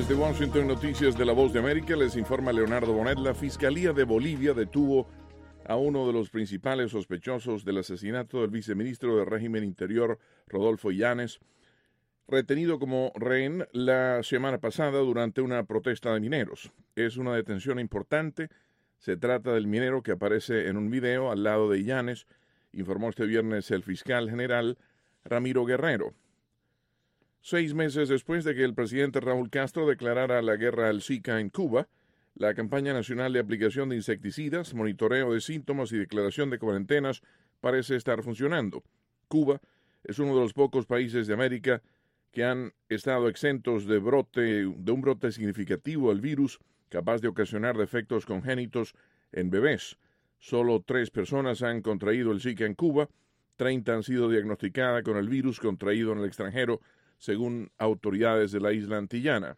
Desde Washington, noticias de La Voz de América, les informa Leonardo Bonet. La Fiscalía de Bolivia detuvo a uno de los principales sospechosos del asesinato del viceministro del régimen interior, Rodolfo Illanes, retenido como rehén la semana pasada durante una protesta de mineros. Es una detención importante. Se trata del minero que aparece en un video al lado de Illanes, informó este viernes el fiscal general Ramiro Guerrero. 6 meses después de que el presidente Raúl Castro declarara la guerra al Zika en Cuba, la campaña nacional de aplicación de insecticidas, monitoreo de síntomas y declaración de cuarentenas parece estar funcionando. Cuba es uno de los pocos países de América que han estado exentos de un brote significativo del virus capaz de ocasionar defectos congénitos en bebés. Solo 3 personas han contraído el Zika en Cuba, 30 han sido diagnosticadas con el virus contraído en el extranjero, según autoridades de la isla antillana.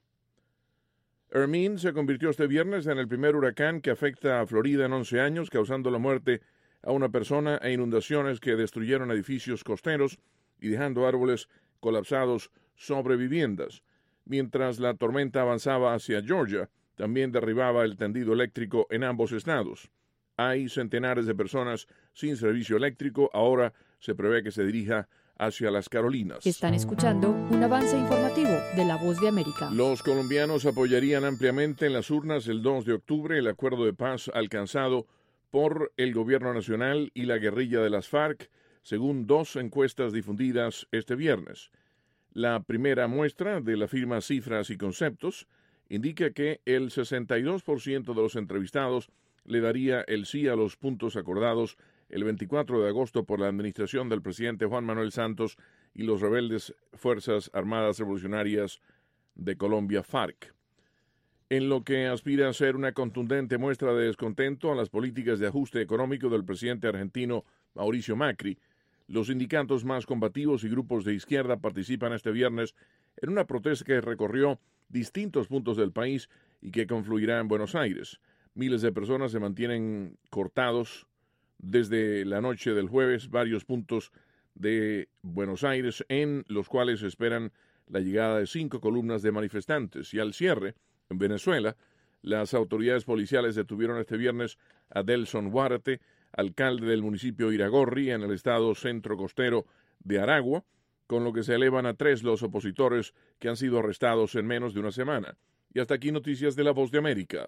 Hermine se convirtió este viernes en el primer huracán que afecta a Florida en 11 años, causando la muerte a una persona e inundaciones que destruyeron edificios costeros y dejando árboles colapsados sobre viviendas. Mientras la tormenta avanzaba hacia Georgia, también derribaba el tendido eléctrico en ambos estados. Hay centenares de personas sin servicio eléctrico. Ahora se prevé que se dirija hacia las Carolinas. Están escuchando un avance informativo de La Voz de América. Los colombianos apoyarían ampliamente en las urnas el 2 de octubre el acuerdo de paz alcanzado por el gobierno nacional y la guerrilla de las FARC, según 2 encuestas difundidas este viernes. La primera muestra de la firma Cifras y Conceptos indica que el 62% de los entrevistados le daría el sí a los puntos acordados el 24 de agosto por la administración del presidente Juan Manuel Santos y los rebeldes Fuerzas Armadas Revolucionarias de Colombia, FARC. En lo que aspira a ser una contundente muestra de descontento a las políticas de ajuste económico del presidente argentino Mauricio Macri, los sindicatos más combativos y grupos de izquierda participan este viernes en una protesta que recorrió distintos puntos del país y que confluirá en Buenos Aires. Miles de personas se mantienen cortados desde la noche del jueves varios puntos de Buenos Aires, en los cuales esperan la llegada de 5 columnas de manifestantes. Y al cierre, en Venezuela, las autoridades policiales detuvieron este viernes a Delson Huárate, alcalde del municipio Iragorri, en el estado centro costero de Aragua, con lo que se elevan a 3 los opositores que han sido arrestados en menos de una semana. Y hasta aquí noticias de La Voz de América.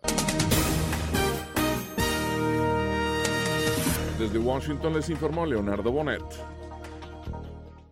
Desde Washington les informó Leonardo Bonet.